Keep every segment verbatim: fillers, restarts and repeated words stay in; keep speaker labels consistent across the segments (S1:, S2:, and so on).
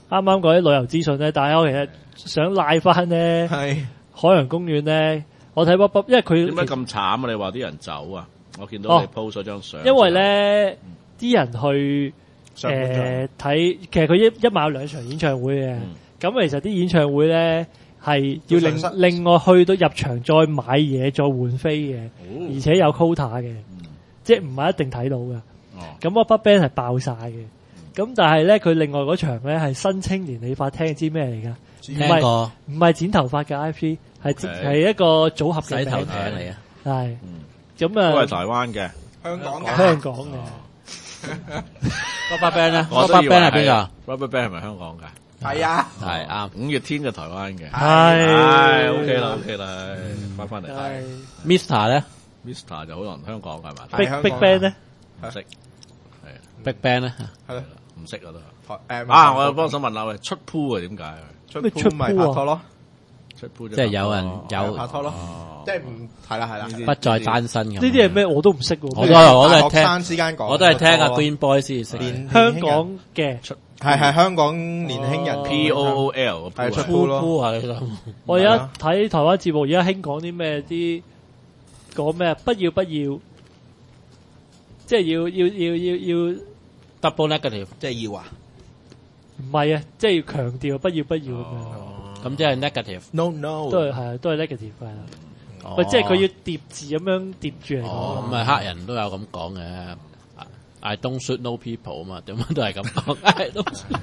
S1: 啱啱嗰啲旅遊資訊咧，但係我其實想拉翻咧海洋公園咧，我睇卜卜，因為佢
S2: 點解咁慘啊？你話啲人走啊？我見到你 post 咗張相，
S1: 因為咧啲人去誒睇，其實佢一一晚有兩場演唱會嘅，咁其實啲演唱會咧係要另另外去到入場再買嘢再換飛嘅，而且有 quota 嘅，即係唔係一定睇到嘅。咁我 BigBang 係爆晒嘅，咁但係咧佢另外嗰場咧係新青年理髮廳，知咩嚟㗎？唔係唔係剪頭髮嘅 I P， 係係一個組合嘅
S3: 洗頭艇嚟啊！
S1: 係咁啊，
S2: 都係台灣嘅，
S4: 香港嘅，
S1: 香港嘅。
S3: BigBang 咧，BigBang係邊個
S2: ？BigBang 係咪香港㗎？
S4: 係啊，
S3: 係啱。
S2: 五月天嘅台灣嘅，
S1: 係
S2: OK 啦 OK 啦，翻翻嚟。
S3: Mister 咧
S2: ，Mister 就好多人香港係嘛
S1: ？Big Bang 咧，
S2: 唔識。
S3: BigBang 咧，
S4: 係咯，
S2: 唔識啊都。
S4: 誒
S2: 啊！我有幫手問下喂，出 pool 啊點解？
S4: 出 pool 咪拍拖咯，
S2: 出 pool
S3: 即係有人有
S4: 拍拖咯，即係唔係啦係啦，
S3: 不再單身咁。
S1: 呢啲係咩？我都唔識喎。
S3: 我都係我都係
S4: 學生之間講，
S3: 我都係聽阿 Green Boy 先識。
S1: 香港嘅
S4: 出係係香港年輕人
S2: P O O L
S4: 係出 pool 咯。
S3: 啊！你諗
S1: 我而家睇台灣節目，而家興講啲咩？啲講咩啊？不要不要，即係要要要要要
S3: double negative，
S4: 即係要啊？
S1: 唔係啊，即係要強調不要不要咁樣。
S3: 咁即係 negative。
S4: No no，
S1: 都係係都係 negative 係啦。喂，即係佢要疊字咁樣疊住嚟講。
S3: 哦，咁啊黑人都有咁講嘅。I don't shoot no people 啊嘛，點樣都係咁講。I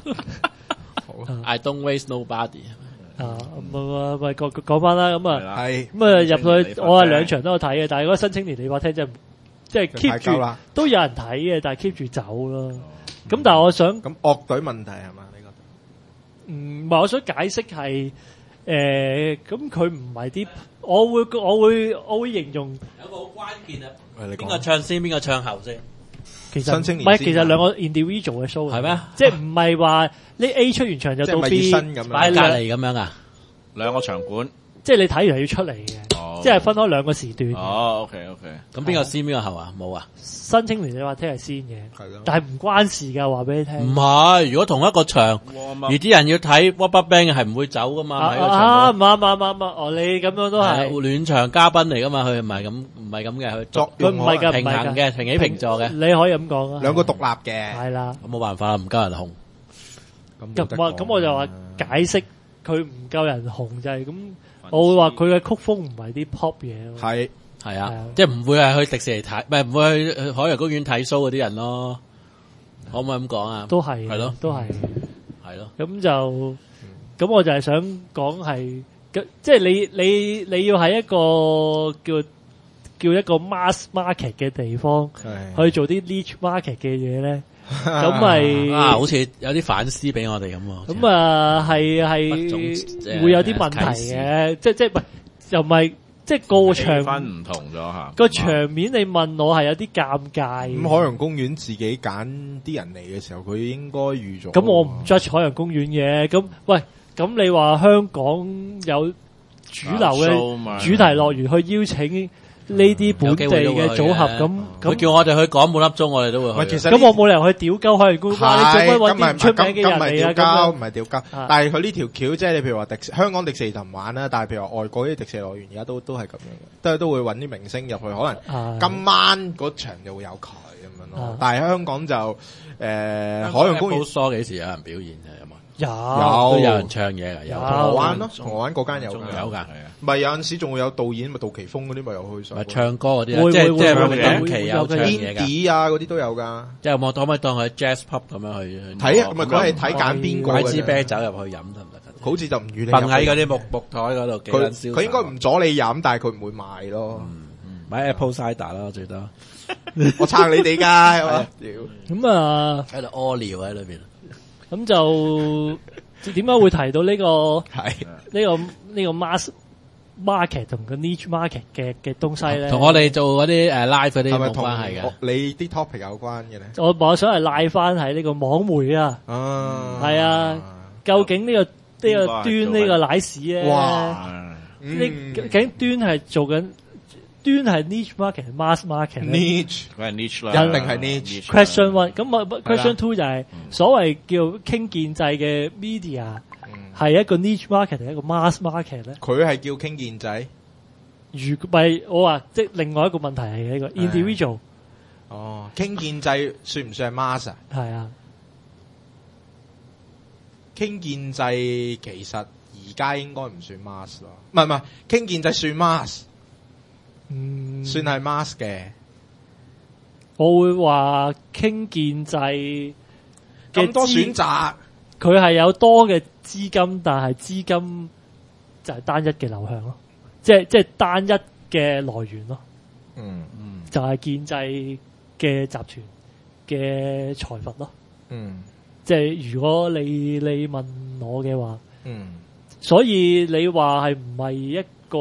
S3: don't I don't waste nobody。
S1: 啊，唔唔唔，講講翻啦，咁啊，
S4: 係
S1: 咁啊入去，我係兩場都有睇嘅，但係嗰個新青年理髮廳真係即係 keep 住都有人睇嘅，但係 keep 住走咯。咁但係我想
S4: 咁樂隊問題係嘛？你覺得？
S1: 唔係，我想解釋係誒，咁佢唔係啲，我會我會我會形容
S3: 有個好關鍵啊，
S4: 邊
S3: 邊個唱先，邊個唱後先？
S1: 其實唔係，其實兩個 individual 嘅 show
S3: 係咩？
S1: 即係唔係話呢 A 出完場就到 B
S4: 咁樣
S3: 擺隔離咁樣啊？
S2: 兩個場館，
S1: 即係你睇完係要出嚟嘅，即係分開兩個時段。
S2: 哦 OK OK，
S3: 咁邊個先邊個後啊？冇啊？
S1: 新青年理髮廳係先嘅，
S4: 係咯，
S1: 但係唔關事㗎，話俾你聽。
S3: 唔係，如果同一個場，而啲人要睇 BigBang 係唔會走噶嘛？
S1: 啊，唔啱唔啱唔啱，哦，你咁樣都係
S3: 暖場嘉賓嚟噶嘛？佢唔係咁，唔係咁嘅，佢
S4: 作
S1: 佢唔係㗎，
S3: 平衡嘅，平起平坐嘅。
S1: 你可以咁講啊，
S4: 兩個獨立嘅，
S1: 係啦。
S3: 咁冇辦法啦，唔夠人紅。
S1: 咁我咁我就話解釋佢唔夠人紅就係咁，我會話佢嘅曲風唔係啲 pop 嘢咯。
S4: 係
S3: 係啊，即係唔會係去迪士尼睇，唔係唔會去海洋公園睇 show 嗰啲人咯。可唔可以咁講啊？
S1: 都係，
S3: 係咯，
S1: 都係，
S3: 係咯。
S1: 咁就咁，我就係想講係，即係你你你要喺一個叫叫一個 mass market 嘅地方去做啲 niche market 嘅嘢咧。咁咪
S3: 啊，好似有啲反思俾我哋咁喎。
S1: 咁啊，係係會有啲問題嘅，即即唔係又唔係即個場
S2: 分唔同咗嚇。
S1: 個場面你問我係有啲尷尬。
S4: 咁海洋公園自己揀啲人嚟嘅時候，佢應該預咗。
S1: 咁我唔 judge 海洋公園嘅。咁喂，咁你話香港有主流嘅主題樂園去邀請呢啲本地嘅組合，咁
S3: 佢叫我哋去講半粒鐘，我哋都會去。
S1: 咁我冇理由去屌鳩海洋公園，你做乜揾啲唔出名嘅人嚟啊？
S4: 咁唔係屌鳩，但係佢呢條橋即係你譬如話迪香港迪士尼就唔玩啦，但係譬如話外國啲迪士尼樂園而家都都係咁樣嘅，都係都會揾啲明星入去，可能今晚嗰場就會有佢咁樣咯。但係香港就誒海洋公園
S3: 疏幾時有人表演嘅有冇？
S1: 有
S3: 都有人唱嘢㗎，有
S4: 銅鑼灣咯，銅鑼灣嗰間有
S3: 有㗎，係啊。
S4: 咪有陣時仲會有導演，咪杜琪峰嗰啲咪有去上。
S3: 咪唱歌嗰啲，即係即係近期有唱嘢㗎。
S4: Indie 啊嗰啲都有㗎。
S3: 即係我可唔可以當佢 jazz pub 咁樣去
S4: 睇啊？咪佢係睇揀邊個嘅。
S3: 買支啤酒入去飲得唔得？
S4: 好似就唔預你。
S3: 瞓喺嗰啲木木台嗰度，
S4: 佢佢應該唔阻你飲，但係佢唔會賣咯。
S3: 買 Apple cider 啦，最多。
S4: 我撐你哋㗎，係嘛？
S1: 咁啊，
S3: 喺度屙尿喺裏邊。
S1: 咁就點解會提到呢個
S4: 係
S1: 呢個呢個 mass market 同個 niche market 嘅嘅東西咧？
S3: 同我哋做嗰啲誒 live 嗰啲冇關係嘅。
S4: 你啲 topic 有關嘅咧？
S1: 我我想係拉翻喺呢個網媒啊，係啊，究竟呢個呢個端呢個奶屎咧？
S4: 哇！
S1: 呢究竟端係做緊端係 niche market 係 mass market 咧
S4: ？niche
S2: 佢係 niche 啦，
S4: 一定係 niche。
S1: question one 咁啊 question two 就係所謂叫傾建制嘅 media 係一個 niche market 定一個 mass market 咧？
S4: 佢係叫傾建制。
S1: 如咪我話即係另外一個問題係一個 individual。
S4: 哦，傾建制算唔算係 mass 啊？
S1: 係啊，
S4: 傾建制其實而家應該唔算 mass 咯，唔係唔係，傾建制算 mass，嗯，算係 mass 嘅。
S1: 我會話傾建制
S4: 咁多選擇，
S1: 佢係有多嘅資金，但係資金就係單一嘅流向咯，即係即係單一嘅來源咯。
S4: 嗯嗯，
S1: 就係建制嘅集團嘅財閥咯。
S4: 嗯，
S1: 即係如果你你問我嘅話，
S4: 嗯，所
S1: 以你話係唔係一個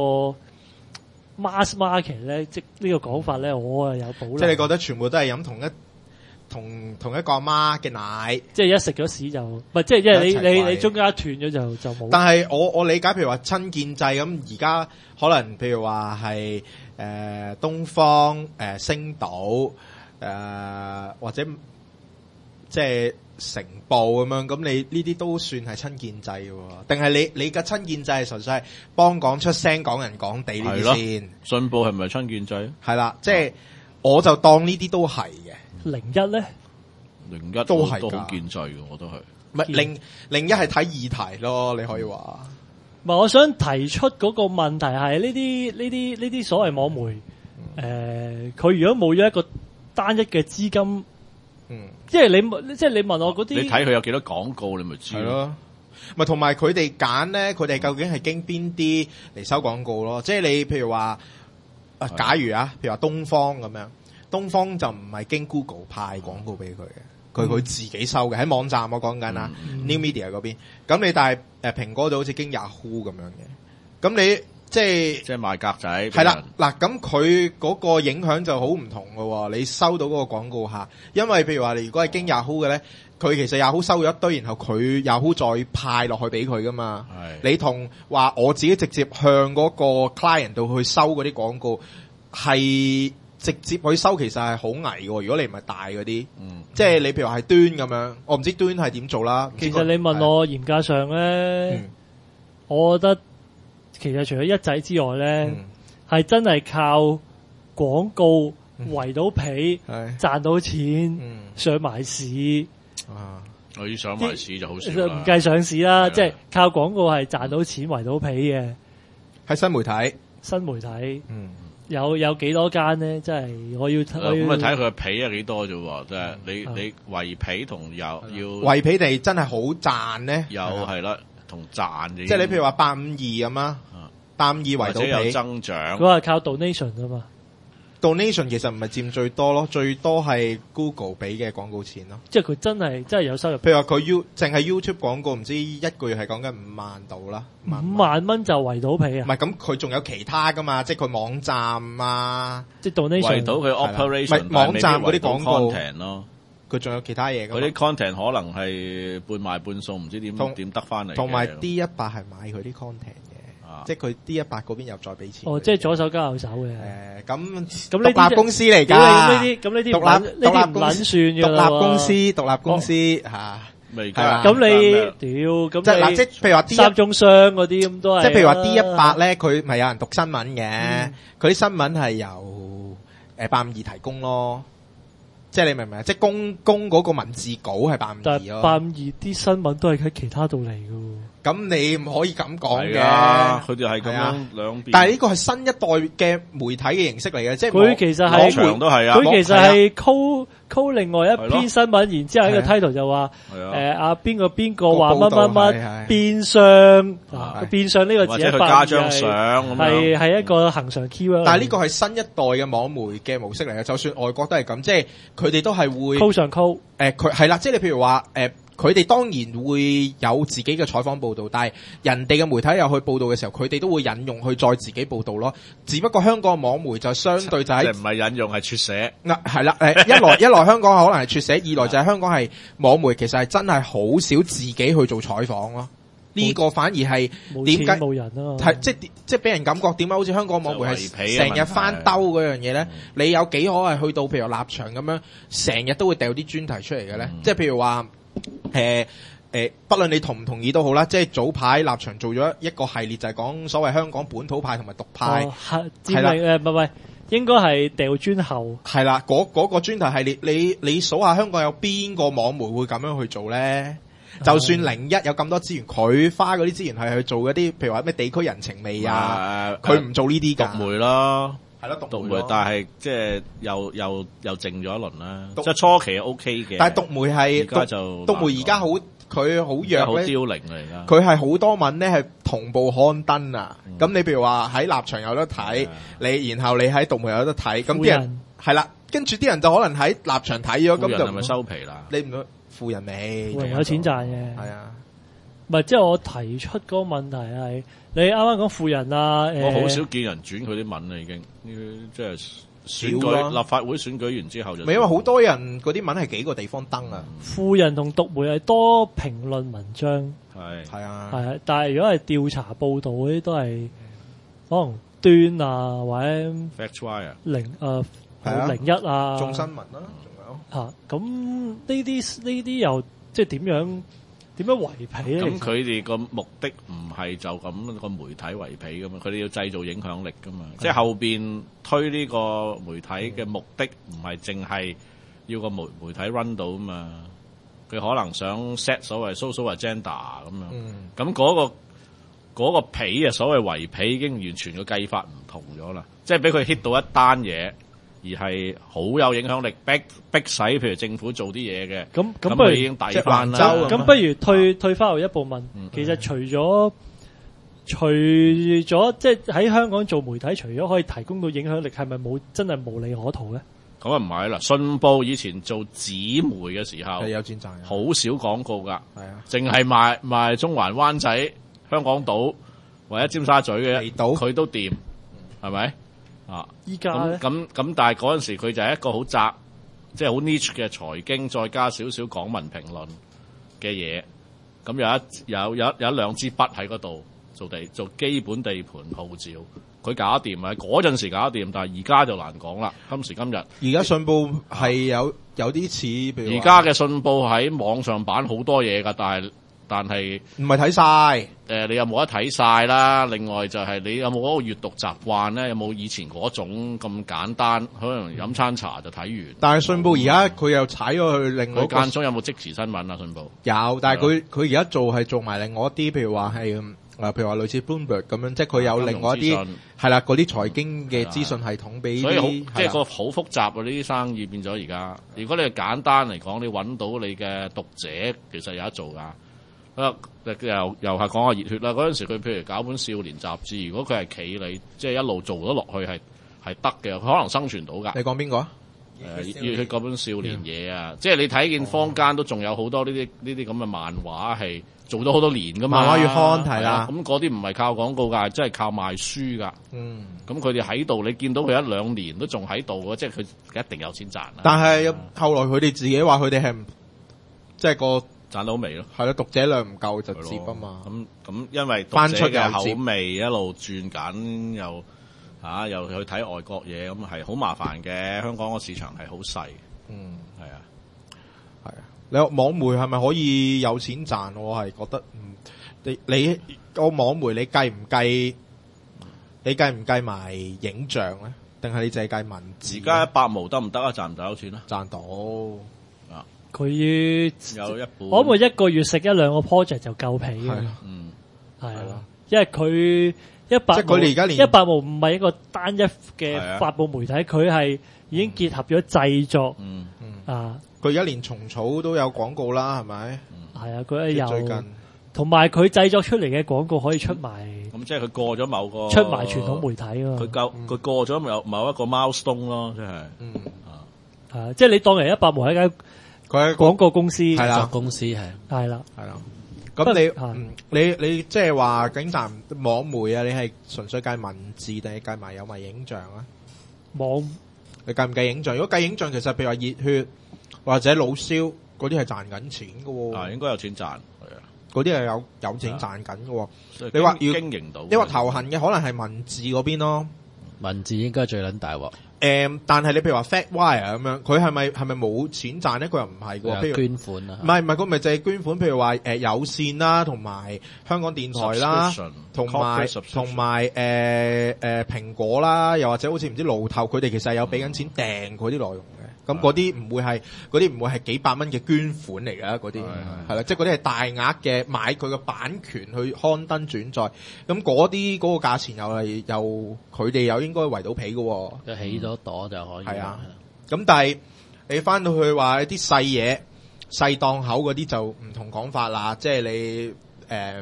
S1: mass market 咧？即呢個講法咧，我係有保留。
S4: 即係你覺得全部都係飲同一同同一個阿媽嘅奶，
S1: 即係一食咗屎就唔係，即係即係你你你中間一斷咗就就冇。
S4: 但係我我理解，譬如話親建制咁，而家可能譬如話係誒東方誒、呃、星島誒、呃、或者即係成報咁樣，咁你呢啲都算係親建制嘅喎？定係你你嘅親建制係純粹係幫港出聲、港人港地呢啲先？
S2: 信報係咪親建制？
S4: 係啦，即係我就當呢啲都係嘅。
S1: 零一咧，
S2: 零一
S4: 都係
S2: 都好建制嘅，我都係。
S4: 唔係零零一係睇議題咯，你可以話。
S1: 唔係，我想提出嗰個問題係呢啲呢啲呢啲所謂網媒，誒、嗯，佢、呃、如果冇咗一個單一嘅資金，嗯，即係你即係你問我嗰啲，
S2: 你睇佢有幾多廣告，你咪知咯。
S4: 咪同埋佢哋揀咧，佢哋究竟係經邊啲嚟收廣告咯？即係你譬如話，啊，假如啊，譬如話東方咁樣。東方就唔係經 Google 派廣告俾佢嘅，佢佢自己收嘅，喺網站我講緊啊 New Media 嗰邊。咁你但係誒蘋果就好似經 Yahoo 咁樣嘅，咁你即係即
S2: 係賣格仔。
S4: 係啦，嗱咁佢嗰個影響就好唔同嘅喎。你收到嗰個廣告客，因為譬如話你如果係經 Yahoo 嘅咧，佢其實 Yahoo 收咗一堆，然後佢 Yahoo 再派落去俾佢噶嘛。係你同話我自己直接向嗰個 client 度去收嗰啲廣告係。直接去收其實係好危嘅，如果你唔係大嗰啲，嗯，即係你譬如話係端咁樣，我唔知端係點做啦。
S1: 其實你問我嚴格上咧，嗯、我覺得其實除咗一仔之外咧，係、嗯、真係靠廣告圍到皮，賺、嗯、到錢，嗯、上埋市。
S2: 啊，我要上埋市就好少啦。
S1: 唔計上市啦，即係靠廣告係賺到錢圍到皮嘅。
S4: 喺新媒體，
S1: 新媒體，
S4: 嗯。
S1: 有有幾多間咧？即係我要咁
S2: 啊睇佢嘅皮係幾多啫喎？即係你你圍皮同有要
S4: 圍皮地真係好賺咧？
S2: 有係啦，同賺嘅。
S4: 即係你譬如話八五二咁啊，八五二圍到皮
S2: 有增長。
S1: 佢係靠 donation 啊嘛。
S4: donation 其實唔係佔最多咯，最多係 Google 俾嘅廣告錢咯。
S1: 即係佢真係真係有收入。
S4: 譬如話佢 U 淨係 YouTube 廣告，唔知一個月係講緊五萬度啦。
S1: 五萬蚊就圍到皮啊！
S4: 唔係咁，佢仲有其他噶嘛？即係佢網站啊，
S1: 即係 donation
S2: 圍到佢 operation，
S4: 唔係網站嗰啲廣告
S2: content 咯。
S4: 佢仲有其他嘢㗎。
S2: 嗰啲 content 可能係半賣半送，唔知點點得翻嚟。
S4: 同埋 D 一百係買佢啲 content。即係佢 D 一百嗰邊又再俾錢。
S1: 哦，即係左手交右手嘅。
S4: 誒，咁
S1: 咁呢
S4: 獨立公司嚟㗎。
S1: 呢啲咁呢啲
S4: 獨立
S1: 呢啲唔撚算嘅。
S4: 獨立公司，獨立公司嚇。
S2: 未
S1: 㗎。咁你屌咁
S4: 即係嗱，即係譬如話 D
S1: 三中商嗰啲咁都係。
S4: 即係譬如話 D 一百咧，佢咪有人讀新聞嘅？佢啲新聞係由誒八五二提供咯。即係你明唔明啊？即係公公嗰個文字稿係八五二咯。
S1: 八五二啲新聞都係喺其他度嚟㗎。
S4: 咁你唔可以咁講嘅，
S2: 佢哋係咁樣兩邊。
S4: 但係呢個係新一代嘅媒體嘅形式嚟嘅，即係
S1: 佢其實係
S2: 網都係啊。
S1: 佢其實係 call call 另外一篇新聞，然之後喺個 title 就話誒阿邊個邊個話乜乜乜變相啊，變相呢個字
S2: 或者佢加張相咁樣，
S1: 係係一個恆常 keyword。
S4: 但係呢個係新一代嘅網媒嘅模式嚟嘅，就算外國都係咁，即係佢哋都係會
S1: call 上 call。
S4: 誒佢係啦，即係你譬如話誒。佢哋當然會有自己嘅採訪報導，但係人哋嘅媒體又去報導嘅時候，佢哋都會引用去再自己報導咯。只不過香港網媒就相對就喺
S2: 唔係引用係撮寫。
S4: 嗱係啦，誒一來一來香港可能係撮寫，二來就係香港係網媒其實係真係好少自己去做採訪咯。 呢個反而係點解
S1: 冇人啊？
S4: 係即係即係俾人感覺點解好似香港網媒係成日翻兜嗰樣嘢咧？
S2: 嗯、
S4: 你有幾可係去到譬如立場咁樣，成日都會掉啲專題出嚟嘅咧？嗯、即係譬如話誒誒，不論你同唔同意都好啦，即係早排立場做咗一個系列，就係講所謂香港本土派同埋獨派，
S1: 係啦誒，唔係唔係，應該係掉磚後
S4: 係啦，嗰嗰、嗰個專題系列，你你數下香港有邊個網媒會咁樣去做咧？就算零一有咁多資源，佢花嗰啲資源係去做嗰啲，譬如話咩地區人情味啊，佢唔做呢啲㗎。
S2: 獨媒咯，
S4: 係咯，
S2: 獨媒，但係即係又又又靜咗一輪啦。即係初期係 O K 嘅，
S4: 但係獨媒係
S2: 而家就
S4: 獨媒而家好，佢好弱
S2: 好凋零嚟㗎。
S4: 佢係好多文咧係同步刊登啊。咁你譬如話喺立場有得睇，你然後你喺獨媒有得睇，咁啲人係啦，跟住啲人就可能喺立場睇咗，咁就
S2: 係咪收皮啦？
S4: 你唔富人未？
S1: 富人有錢賺嘅，
S4: 係啊，
S1: 唔係即係我提出嗰個問題係你啱啱講富人啊，
S2: 我好少見人轉佢啲文啦，已經即係選舉立法會選舉完之後就，
S4: 唔係因為好多人嗰啲文係幾個地方登啊。
S1: 富人同獨媒係多評論文章，
S2: 係
S4: 係啊，
S1: 係啊，但係如果係調查報導嗰啲都係可能端啊或者
S2: Factwire
S1: 零誒零一啊，
S4: 眾新聞啦。
S1: 吓咁呢啲呢啲又即係點樣點樣圍皮咧？
S2: 咁佢哋個目的唔係就咁個媒體圍皮噶嘛，佢哋要製造影響力噶嘛。嗯、即係後邊推呢個媒體嘅目的唔係淨係要個媒媒體 run 到啊嘛，佢可能想 set 所謂 social agenda 咁樣。咁嗰、嗯嗰個嗰、嗰個皮啊，所謂圍皮已經完全個計法唔同咗啦，即係俾佢 hit 到一單嘢。而係好有影響力，逼逼使譬如政府做啲嘢嘅，
S1: 咁咁不如
S2: 已經抵翻啦。
S1: 咁不如退退翻後一步問，嗯、其實除咗除咗即係喺香港做媒體，除咗可以提供到影響力，係咪冇真係無利可圖咧？
S2: 咁啊唔係啦，信報以前做紙媒嘅時候係
S4: 有錢賺，
S2: 好少廣告㗎，
S4: 係啊，
S2: 淨係賣賣中環灣仔、香港島或者尖沙咀嘅，佢都掂，係咪？啊！
S1: 依家
S2: 咁咁咁，但係嗰陣時佢就係一個好窄，即係好 niche 嘅財經，再加少少港聞評論嘅嘢。咁有一有有有一兩支筆喺嗰度做地做基本地盤號召，佢搞得掂啊！嗰陣時搞得掂，但係而家就難講啦。今時今日，
S4: 而家信報係有有啲似，譬如
S2: 而家嘅信報喺網上版好多嘢㗎，但係。但係
S4: 唔係睇晒，
S2: 誒、呃、你有冇得睇晒啦？另外就係你有冇嗰個閱讀習慣咧？有冇以前嗰種咁簡單？可能飲餐茶就睇完。
S4: 但係信報而家佢又踩咗去另外一個。佢
S2: 間中有冇即時新聞啊？信報
S4: 有，但係佢佢而家做係做埋另外一啲，譬如話係誒，譬如話類似 Bloomberg 咁樣，即係佢有另外一啲係啦，嗰啲財經嘅資訊系統俾。
S2: 所以好即係個好複雜啊！呢啲生意變咗而家。如果你係簡單嚟講，你揾到你嘅讀者，其實有得做㗎。啊！又又係講下熱血啦！嗰陣時佢譬如搞本少年雜誌，如果佢係企你，即係一路做咗落去係係得嘅，佢可能生存到㗎。
S4: 你講邊個啊？
S2: 誒熱血嗰本少年嘢啊！嗯、即係你睇見坊間都仲有好多呢啲呢啲咁嘅漫畫係做咗好多年㗎嘛。
S4: 漫畫月刊係啦，
S2: 咁嗰啲唔係靠廣告㗎，真係靠賣書㗎。嗯，咁佢哋喺度，你見到佢一兩年都仲喺度嘅，即係佢一定有錢賺啦。
S4: 但係後來佢哋自己話佢哋係唔即係個。
S2: 賺到味咯，
S4: 係咯，讀者量唔夠就接啊嘛。
S2: 咁咁，因為讀者嘅口味一路轉緊，又嚇、啊、又去睇外國嘢，咁係好麻煩嘅。香港個市場係好細，嗯，係啊，
S4: 係啊。你網媒係咪可以有錢賺？我係覺得，嗯，你你個網媒你計唔計？你計唔計埋影像咧？定係你淨係計文字？
S2: 而家一百毛得唔得啊？賺唔賺到錢啊？
S4: 賺到。
S1: 佢
S2: 有一半，
S1: 可唔可以一個月食一兩個 project 就夠皮嘅？
S2: 嗯，
S1: 係啊，因為佢一百，
S4: 即係佢哋而家連
S1: 一百毛唔係一個單一嘅發佈媒體，佢係已經結合咗製作。嗯嗯啊，
S4: 佢而家連蟲草都有廣告啦，係咪？
S1: 係啊，佢有
S4: 最近，
S1: 同埋佢製作出嚟嘅廣告可以出埋。
S2: 咁即係佢過咗某個
S1: 出埋傳統媒體啊！
S2: 佢夠佢過咗某某一個 milestone 咯，即係嗯
S1: 啊，係啊，即係你當人一百毛係一間。佢喺廣告公司，
S3: 製作公司係
S1: 係啦，
S4: 係啦。咁你嗯，你你即係話警站網媒啊？你係純粹計文字定係計埋有埋影像啊？
S1: 網
S4: 你計唔計影像？如果計影像，其實譬如話熱血或者老蕭嗰啲係賺緊錢噶喎。
S2: 啊，應該有錢賺，係啊。
S4: 嗰啲係有有錢賺緊嘅。
S2: 嗯、
S4: 你話要
S2: 經營到，
S4: 你話頭痕嘅可能係文字嗰邊咯，
S3: 文字應該最撚大鑊。
S4: 誒、嗯，但係你譬如話 FatWire 咁樣，佢係咪係咪冇錢賺咧？佢又唔係嘅，譬如
S3: 捐款啊，
S4: 唔係唔係，佢咪就係捐款。譬如話誒、呃、有線啦，同埋香港電台啦，同埋同埋誒誒蘋果啦，又或者好似唔知路透，佢哋其實係有俾緊錢訂嗰啲內容嘅。咁嗰啲唔會係嗰啲唔會係幾百蚊嘅捐款嚟㗎，嗰啲係啦，即係嗰啲係大額嘅買佢嘅版權去刊登轉載。咁嗰啲嗰個價錢又係又佢哋又應該圍到皮嘅，
S3: 就起咗朵就可以。
S4: 係啊，咁但係你翻到去話啲細嘢細檔口嗰啲就唔同講法啦，即係你誒、呃，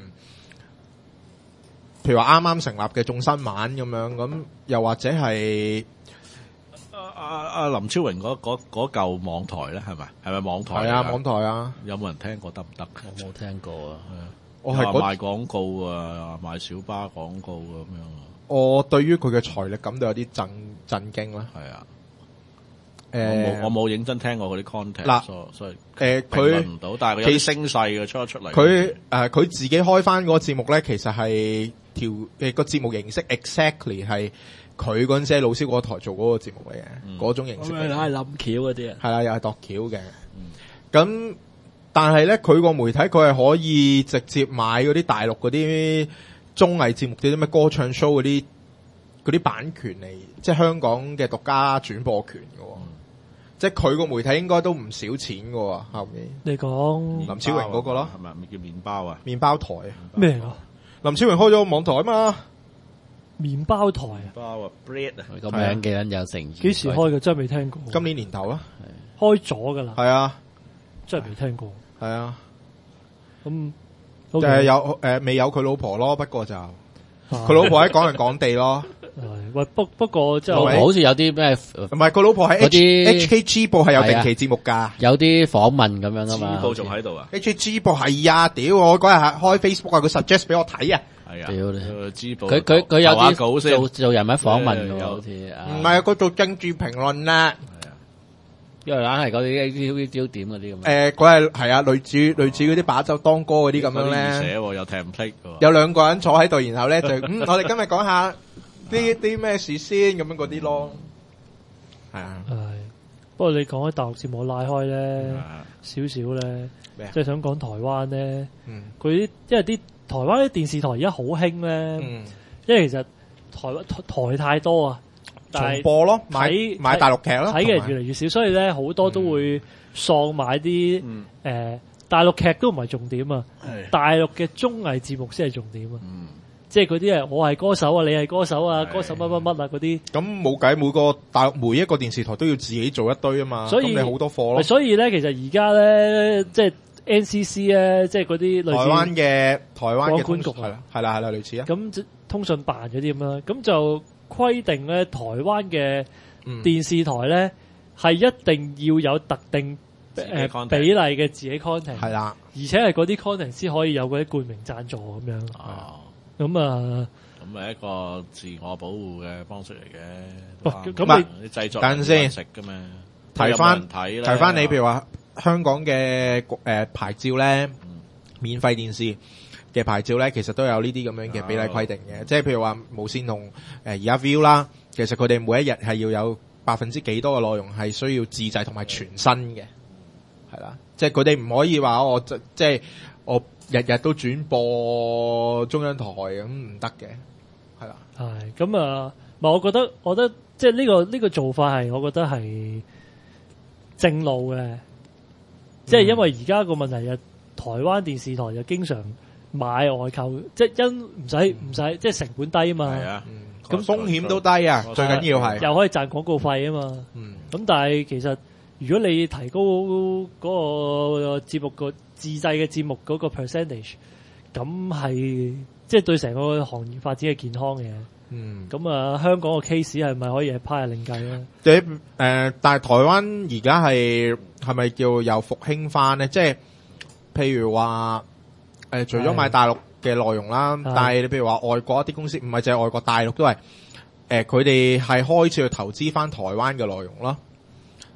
S4: 譬如話啱啱成立嘅眾新晚咁樣，咁又或者係。
S2: 阿阿林超榮嗰嗰嗰嚿網台咧，係咪係咪網台？
S4: 係啊，網台啊，
S2: 有冇人聽過得唔得？
S3: 我冇聽過啊。
S2: 我係賣廣告啊，賣小巴廣告咁樣啊。
S4: 我對於佢嘅財力感到有啲震震驚啦。
S2: 係啊，
S4: 誒、
S2: 呃，我冇認真聽過嗰啲 content
S4: 嗱，
S2: 所以
S4: 誒
S2: 評論唔到，但係佢有啲聲勢嘅出咗出嚟。
S4: 佢誒佢自己開翻嗰個節目咧，其實係條誒個節目形式 exactly 係。佢嗰陣時喺老蕭嗰台做嗰個節目嚟嘅，嗰、嗯、種形式。
S3: 咁係諗橋嗰啲啊？
S4: 係啦，又係度橋嘅。咁、嗯、但係咧，佢個媒體佢係可以直接買嗰啲大陸嗰啲綜藝節目啲咩歌唱 show 嗰啲嗰啲版權嚟，即係香港嘅獨家轉播權嘅、嗯。即係佢個媒體應該都唔少錢嘅。後面
S1: 你講
S4: 林超榮嗰個咯，
S2: 係咪咪叫麵包啊？
S4: 麵包台
S1: 咩啊？
S4: 林超榮開咗個網台啊嘛。
S1: 麵包台啊，
S2: 包啊 bread 啊，
S3: 個名幾撚有誠意。
S1: 幾時開嘅？真係未聽過。
S4: 今年年頭啦，
S1: 開咗噶啦。
S4: 係啊，
S1: 真係未聽過。
S4: 係啊，
S1: 咁
S4: 就係有誒未有佢老婆咯，不過就佢老婆喺港人港地咯。
S1: 喂，不不過即係
S3: 老婆好似有啲咩？
S4: 唔係佢老婆喺 H K G 部係有定期節目㗎，
S3: 有啲訪問咁樣啊嘛。
S2: G 部仲喺度啊
S4: ？H K G 部係啊，屌我嗰日開 Facebook 啊，佢 suggest 俾我睇啊。
S2: 係啊，
S3: 屌你！
S2: 知報
S3: 佢佢佢有啲
S2: 稿
S3: 做做人物訪問嘅，好似
S4: 唔係啊，佢做政治評論啦。
S2: 係啊，
S3: 因為硬係嗰啲啲焦點嗰啲咁。
S4: 誒，佢係係啊，類似類似嗰啲把酒當歌嗰啲咁樣咧。
S2: 寫有 template
S4: 有兩個人坐喺度，然後咧就嗯，我哋今日講下啲啲咩事先咁樣嗰啲咯。係啊。
S1: 係。不過你講開大陸節目拉開咧，少少咧，即係想講台灣咧。嗯。佢啲因為啲。台灣啲電視台而家好興咧，嗯、因為其實台灣台，台太多啊，
S4: 重播咯，買買大陸劇咯，
S1: 睇嘅人越嚟越少，所以咧好多都會喪買啲誒、嗯呃、大陸劇都唔係重點啊，嗯、大陸嘅綜藝節目先係重點啊，嗯、即係嗰啲誒我係歌手啊，你係歌手啊，歌手乜乜乜啊嗰啲，
S4: 咁冇計，每個大陸每一個電視台都要自己做一堆啊嘛，所以你好多貨咯，
S1: 所以咧其實而家咧即係。N C C 咧，即係嗰啲類似
S4: 台灣嘅台灣嘅
S1: 廣管局
S4: 係啦，係啦係啦，類似啊。
S1: 咁通訊辦嗰啲咁啦，咁就規定咧，台灣嘅電視台咧係一定要有特定誒比例嘅自己 content，
S4: 係啦，
S1: 而且係嗰啲 content 先可以有嗰啲冠名贊助咁樣。
S2: 哦，
S1: 咁啊，
S2: 咁係一個自我保護嘅方式嚟嘅。
S4: 咁
S2: 你製作
S4: 等陣先
S2: 食㗎嘛？
S4: 提翻提翻你，譬如話。香港嘅誒、呃、牌照咧，嗯、免費電視嘅牌照咧，其實都有呢啲咁樣嘅比例規定嘅，即係譬如話無線同誒而家 View 啦，其實佢哋每一日係要有百分之幾多嘅內容係需要自製同埋全新嘅，係啦，即係佢哋唔可以話我即即係我日日都轉播中央台咁唔得嘅，係啦。
S1: 係咁啊，唔係我覺得，我覺得即係呢個呢個做法係，我覺得係正路嘅。即係因為而家個問題係台灣電視台就經常買外購，即係因唔使唔使，即係成本低啊嘛。係啊，
S4: 咁、嗯、風險都低啊，最緊要係
S1: 又可以賺廣告費啊嘛。嗯，咁但係其實如果你提高嗰個節目個自製嘅節目嗰個 percentage，咁係即係對成個行業發展係健康嘅。嗯，咁啊，香港個 case 係咪可以係拋下另計咧？
S4: 誒誒、呃，但係台灣而家係係咪叫又復興翻咧？即係譬如話誒、呃，除咗買大陸嘅內容啦，但係你譬如話外國一啲公司，唔係淨係外國，大陸都係誒，佢哋係開始去投資翻台灣嘅內容咯。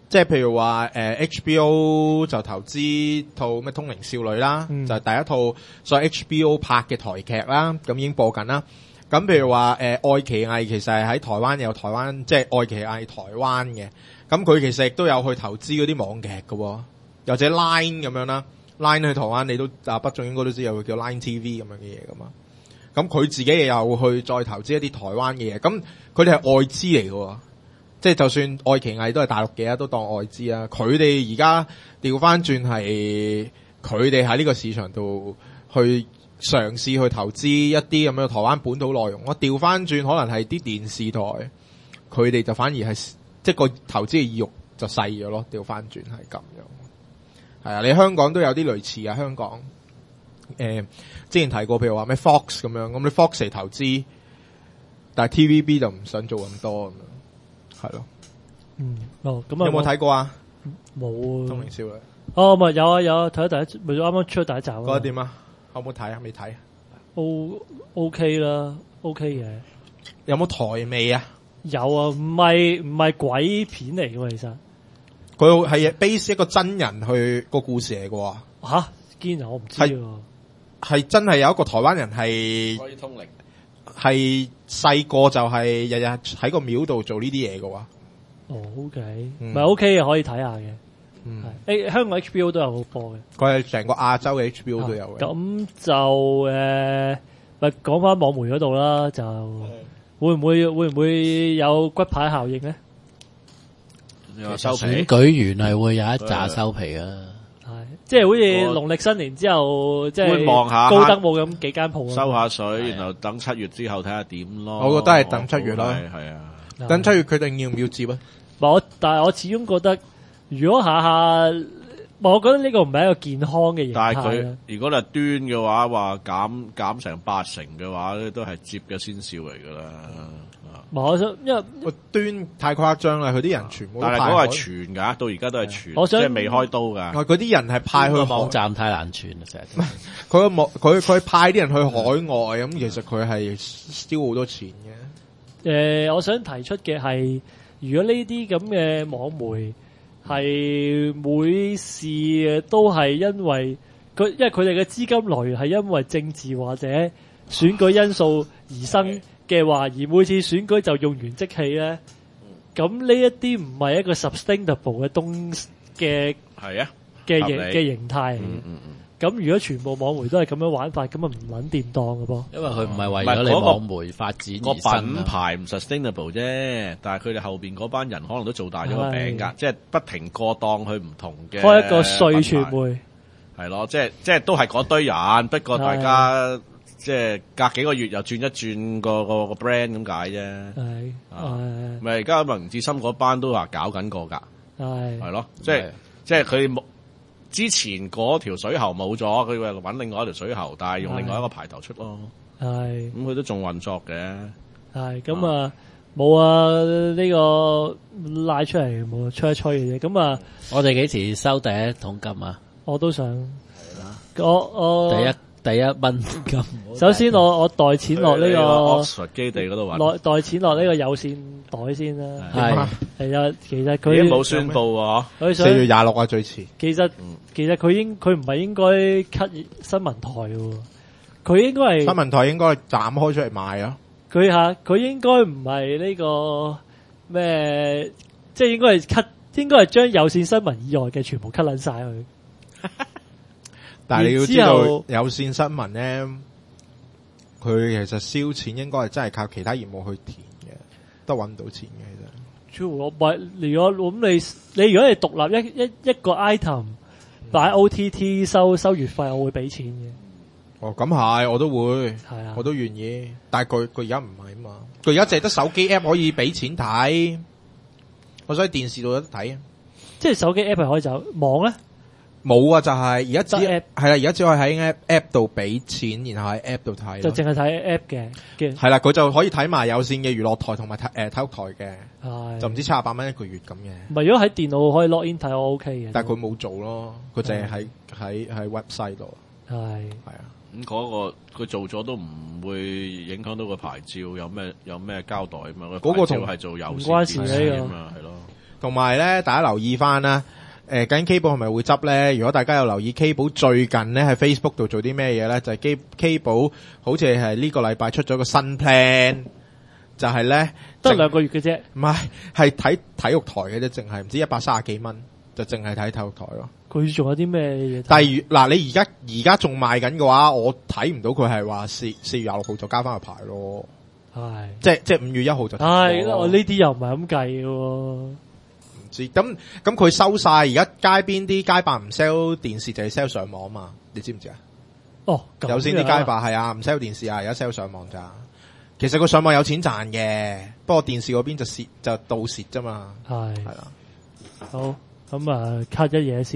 S4: 即係譬如話誒、呃、H B O 就投資套咩《通靈少女》啦，
S1: 嗯、就嗯，哦，咁啊，
S4: 有冇睇過啊？
S1: 冇啊，
S4: 通靈少女。
S1: 哦，咪有啊有啊，睇咗第一，咪啱啱出咗第一集啊。
S4: 覺得點啊？好唔好睇啊？未睇。
S1: O O K 啦 ，OK 嘅。
S4: 有冇台味啊？
S1: 有啊，唔係唔係鬼片嚟嘅，其實。
S4: 佢係 base 一個真人去個故事嚟嘅喎。
S1: 吓，堅啊，我唔知喎。
S4: 係真係有一個台灣人係
S2: 可以通靈。
S4: 係細個就係日日喺個廟度做呢啲嘢嘅喎。
S1: 哦 ，OK，唔係 OK 嘅，可以睇下嘅。
S4: 嗯，
S1: 誒，香港 H B O 都有播嘅。
S4: 佢係成個亞洲嘅 H B O 都有嘅。
S1: 咁就誒，咪講翻網媒嗰度啦，就會唔會會唔會有骨牌效應咧？
S2: 你話收皮？
S3: 選舉完係會有一紮收皮啊！
S1: 即係好似農曆新年之後，即係
S2: 望下
S1: 高登冇咁幾間鋪
S2: 收下水，然後等七月之後睇下點咯。
S4: 我覺得係等七月咯，
S2: 係啊，
S4: 等七月決定要唔要接啊。
S1: 我但係我始終覺得，如果下下，我覺得呢個唔係一個健康嘅形態。
S2: 但係佢如果你係端嘅話，話減減成八成嘅話咧，都係接嘅先兆嚟噶啦。
S1: 我想，因為
S4: 個端太誇張啦，佢啲人全部都派。
S2: 但係嗰個係傳㗎，到而家都係傳，
S1: 我想
S2: 即係未開刀㗎。
S4: 嗰啲人係派去
S3: 網站太難傳啦，成日。
S4: 佢個網佢佢派啲人去海外咁，其實佢係燒好多錢嘅。
S1: 誒、呃，我想提出嘅係，如果呢啲咁嘅網媒係每事都係因為佢，因為佢哋嘅資金來源係因為政治或者選舉因素而生嘅話，而每次選舉就用完即棄咧，咁呢一啲唔係一個 sustainable 嘅東嘅
S2: 係啊
S1: 嘅形嘅形態嚟嘅。
S2: 嗯嗯嗯
S1: 咁如果全部網媒都係咁樣玩法，咁啊唔撚掂當嘅噃。
S3: 因為佢唔係為咗你網媒發展而
S2: 個
S3: 生
S2: 品牌唔 sustainable 啫，但係佢哋後邊嗰班人可能都做大咗個餅㗎，即係不停過檔去唔同嘅
S1: 開一個碎傳媒，
S2: 係咯，即係即係都係嗰堆人，不過大家即係隔幾個月又轉一轉個個個 brand 咁解啫。
S1: 係係
S2: 咪而家明志深嗰班都話搞緊個㗎，
S1: 係
S2: 係咯，即係即係佢冇。之前嗰條水喉冇咗，佢話揾另外一條水喉，但係用另外一個牌頭出咯。
S1: 係
S2: 咁佢都仲運作嘅。
S1: 係咁啊，冇啊呢個拉出嚟冇吹一吹嘅啫。咁啊，
S3: 我哋幾時收第一桶金啊？
S1: 我都想。係啦。我我
S3: 第一第一蚊金。
S1: 首先我我袋錢落呢個
S2: Oxford 基地嗰度揾。
S1: 袋袋錢落呢個有線袋先啦。
S3: 係
S1: 係啊，其實佢
S2: 已經冇宣布喎。
S1: 佢
S4: 四月廿六啊，最遲。
S1: 其實其實佢應佢唔係應該 cut 新聞台喎，佢應該係
S4: 新聞台應該斬開出嚟賣啊。
S1: 佢嚇佢應該唔係呢個咩，即係應該係 cut，應該係將有線新聞以外嘅全部 cut 撚晒佢。
S4: 但係你要知道有線新聞咧，佢其實燒錢應該係真係靠其他業務去填嘅，都揾唔到錢嘅其實。
S1: 我唔如果咁你你如果係獨立一一一個 item 擺 O T T 收收月費，我會俾錢嘅。
S4: 哦，咁係，我都會，
S1: 係啊，
S4: 我都願意。但係佢佢而家唔係啊嘛，佢而家淨係得手機 app 可以俾錢睇，我所以電視度有得睇啊。
S1: 即係手機 app 係可以走網咧？
S4: 冇啊，就係而家只係
S1: app
S4: 啦，而家只可以喺 app app 度俾錢，然後喺 app 度睇。
S1: 就淨係睇 app 嘅嘅。
S4: 係啦，佢就可以睇埋有線嘅娛樂台同埋誒體育台嘅。
S1: 係
S4: 就唔知七十八蚊一個月咁嘅。
S1: 唔係，如果喺電腦可以 log in 睇，我 OK 嘅。
S4: 但係佢冇做咯，佢淨係喺喺喺 website 度。
S1: 係係
S4: 啊，
S2: 咁嗰個佢做咗都唔會影響到個牌照，有咩有咩交代啊嘛？
S4: 嗰個同
S2: 係做有線
S1: 唔關事嘅
S2: 啊嘛，係咯。
S4: 同埋咧，大家留意翻啦。誒，究竟 K 寶係咪會執咧？如果大家有留意 K 寶最近咧喺 Facebook 度做啲咩嘢咧，就係 K K 寶好似係呢個禮拜出咗個新 plan，就係咧
S1: 得兩個月嘅啫。
S4: 唔係，係睇體育台嘅啫，淨係唔知一百三十幾蚊，就淨係睇體育台咯。
S1: 佢仲有啲咩嘢？
S4: 例如嗱，你而家而家仲賣緊嘅話，我睇唔到佢係話四四月廿六號就交翻個牌咯。係，即係即係五月一號就。
S1: 係，我呢啲又唔係咁計嘅喎。
S4: 唔知咁咁佢收晒，而家街邊啲街霸唔 sell 電視就係 sell 上網嘛？你知唔知啊？
S1: 哦，
S4: 有先啲街霸係啊，唔 sell 電視啊，而家 sell 上網咋。其實佢上網有錢賺嘅，不過電視嗰邊就蝕就倒蝕啫嘛。係係啦，
S1: 好咁啊，cut 一嘢先。